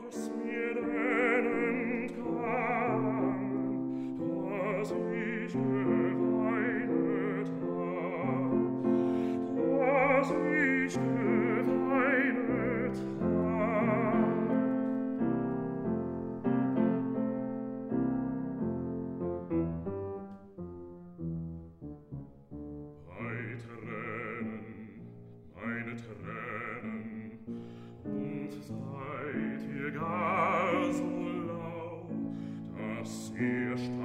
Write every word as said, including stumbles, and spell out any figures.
es mir denn entgangen, dass ich geweinet hab, dass ich geweinet hab. Bei Tränen, meine Tränen, und seid ihr gar so lau, dass ihr